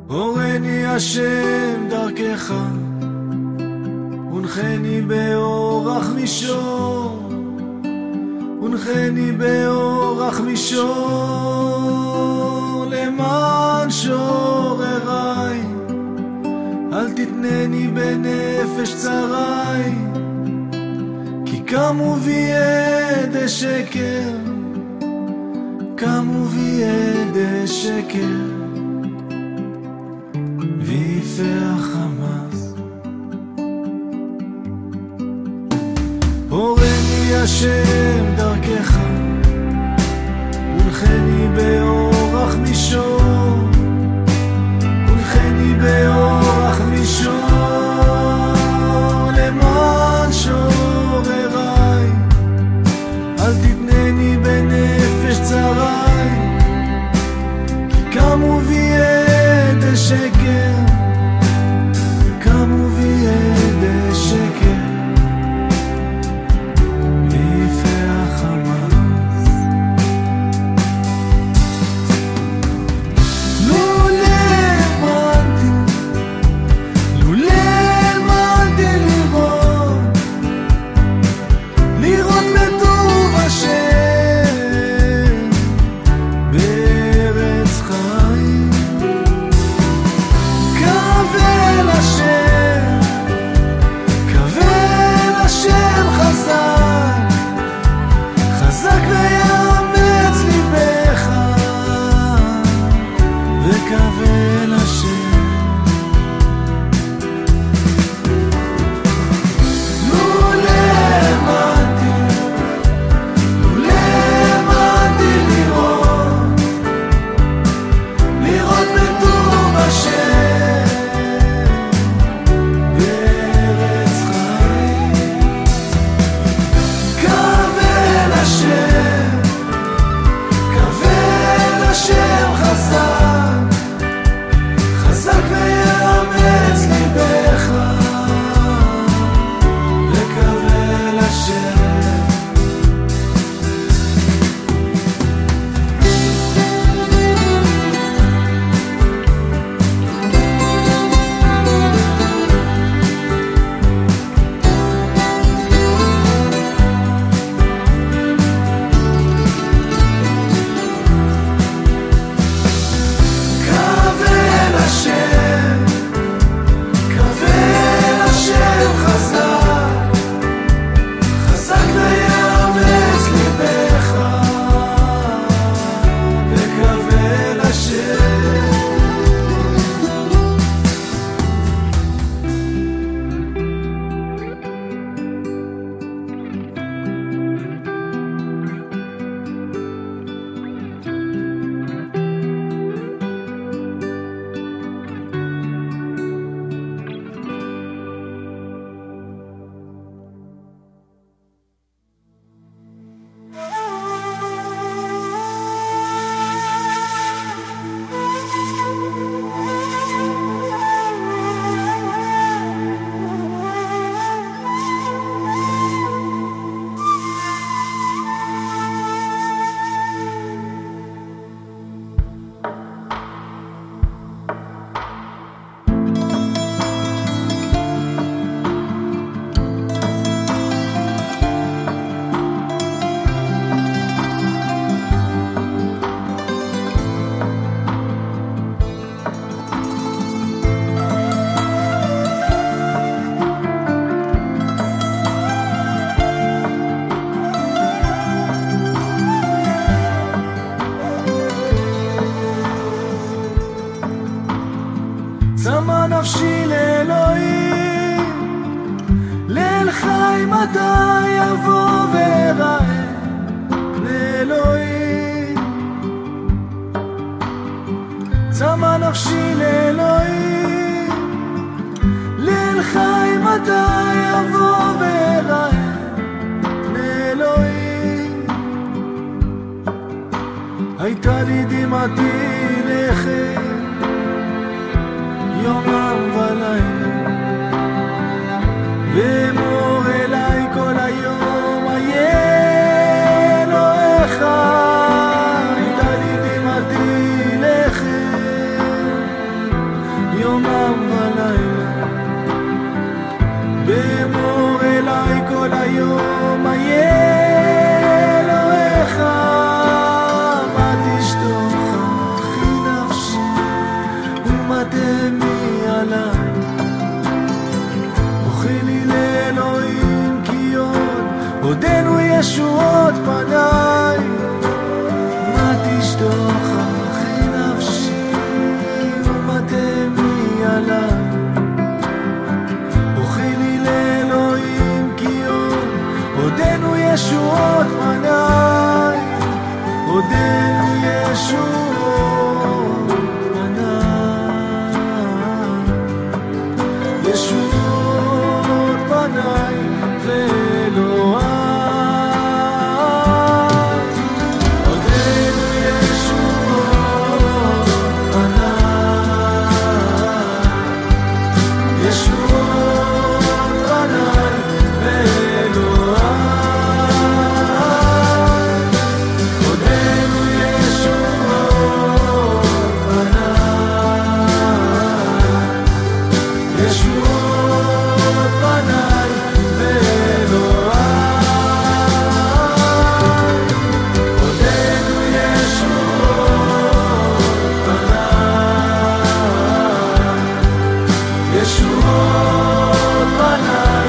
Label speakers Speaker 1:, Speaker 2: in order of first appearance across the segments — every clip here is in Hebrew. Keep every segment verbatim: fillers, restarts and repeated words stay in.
Speaker 1: הורני השם דרכך, ונחני באורח מישור, ונחני באורח מישור, למען שורריי, אל תתנני בנפש צרי, כי קמו בי עדי שקר, קמו בי עדי שקר, ויפח חמאס. הורני השם דרכך, ונחני באורח מישור, ונחני באורח מישור, למען שורריי, אל תתנני בנפש צרי, כי קמו בי עדי שקר, קמו בי עדי שקר, ויפח חמאס. לולא האמנתי, לולא האמנתי לראות, לראות בטוב השם בארץ חיים. קבל השם, קבל השם חזק, חזק ויאמץ ליבך, וקבל השם. לולא האמנתי, לולא האמנתי לראות, לראות בטוב השם בארץ חיים. קבל השם, קבל השם חזק, חזק ויאמץ ליבך, וקבל השם. קבל השם, קבל השם חזק, חזק ויאמץ ליבך, וקבל השם. צמא נפשי לאלוהים, ליל חי מתי יבוא וראה לאלוהים. צמא נפשי לאלוהים, ליל חי מתי יבוא וראה לאלוהים. הייתה לי דמעתי לכם יומם ולילה, ואמור אליי כל היום איה אלוהיך. הייתה לי דמעתי לכם ומתמי עליי, אוכילי לאלוהים כי עוד עודנו ישועות פניי. מה תשתוך אחי נפשי ומתמי עליי, אוכילי לאלוהים כי עוד עודנו ישועות פניי, עודנו ישועות פניי, ישועות פניי ואלוהי, עודנו ישועות פניי, ישועות פניי ואלוהי, עודנו ישועות פניי, ישועות פניי ואלוהי, עודנו ישועות פניי, ישועות פניי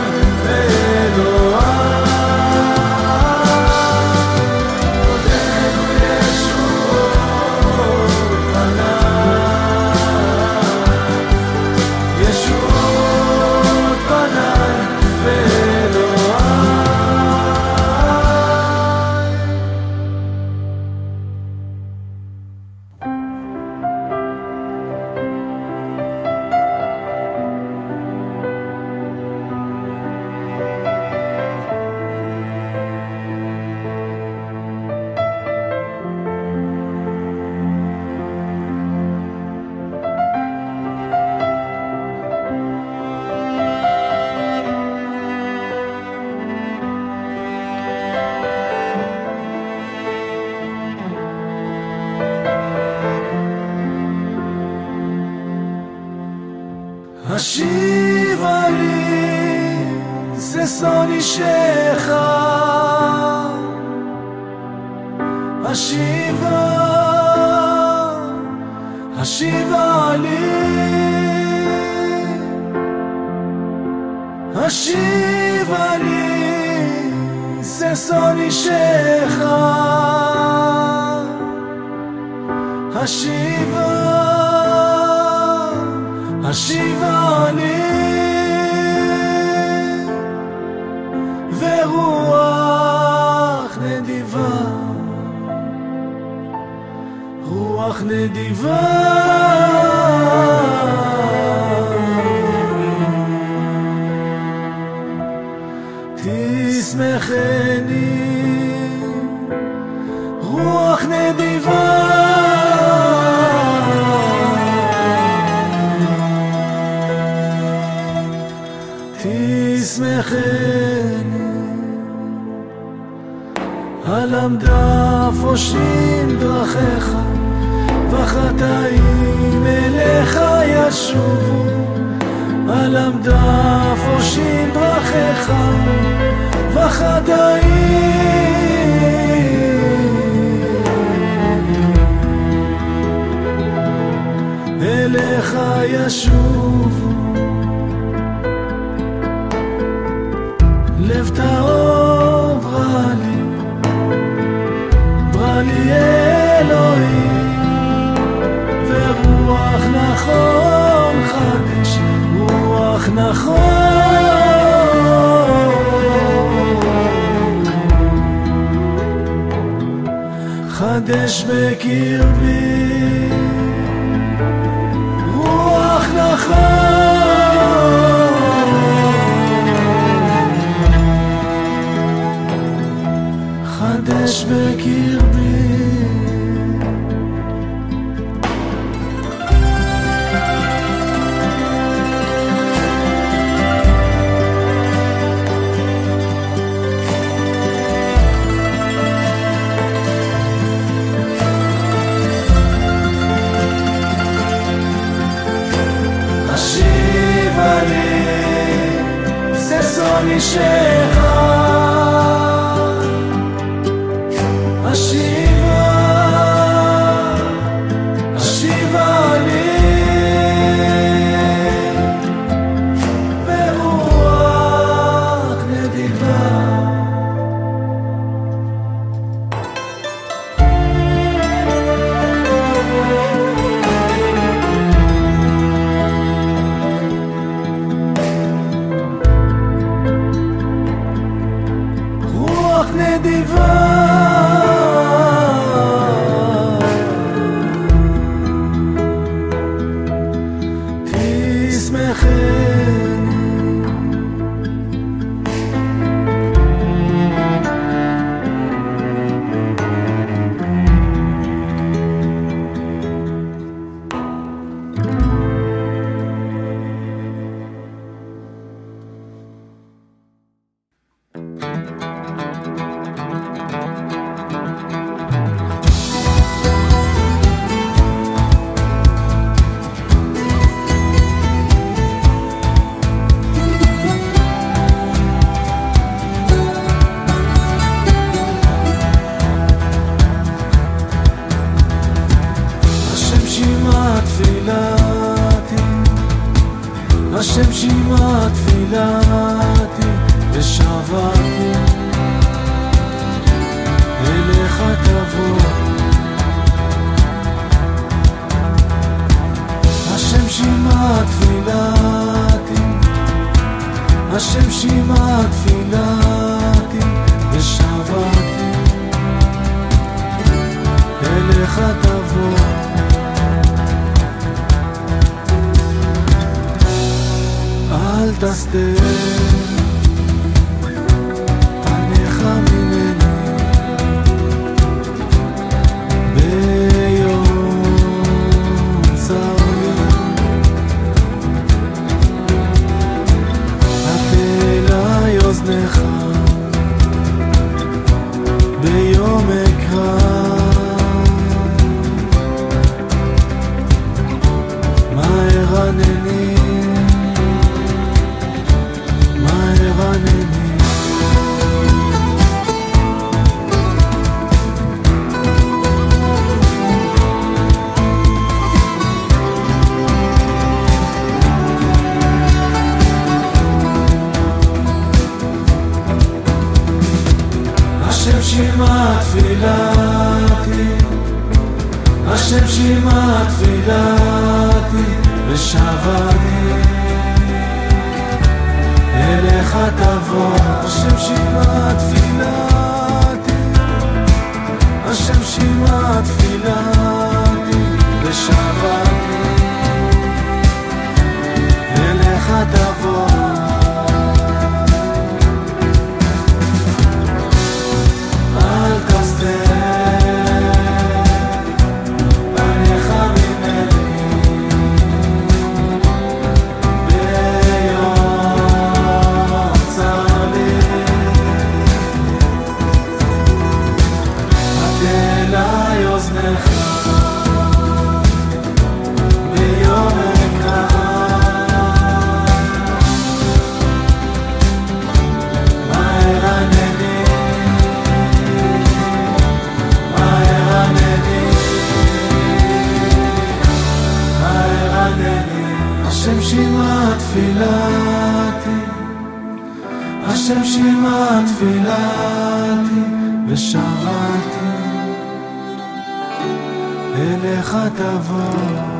Speaker 1: השיבה לי ששון אישך, השיבה, השיבה לי, השיבה לי ששון אישך, השיבה, השיבה לי ורוח נדיבה, רוח נדיבה תשמחני, רוח נדיבה תשמחני. על המדף פושעים דרכיך וחטאים אליך ישובו, על המדף פושעים דרכיך וחטאים אליך ישובו. לב טהור ברא לי, ברא לי אלוהים, ורוח נכון חדש, רוח נכון חדש בקרבי, רוח נכון חדש בקרבי. השיבה לי ששון אישך, השיבה, השיבה לי שמע תפילתי, השם שמע תפילתי, ושבתי אליך תבוא. השם שמע תפילתי, השם שמע תפילתי, ושבתי אליך תבוא. אל תסתר פניך ממני ביום צר לי, הטה אלי אוזנך ביום אקרא, מהר ענני השם שמע תפילתי, השם שמע תפילתי, ושבתי אליך תבוא. השם שמע תפילתי, השם שמע תפילתי, ושבתי אליך תבוא. אל תסתר פניך ממני ביום צר לי, הטה אלי אוזנך ביום אקרא, מהר ענני השם שמע תפילתי, השם שמע תפילתי, ושבתי אליך תבוא.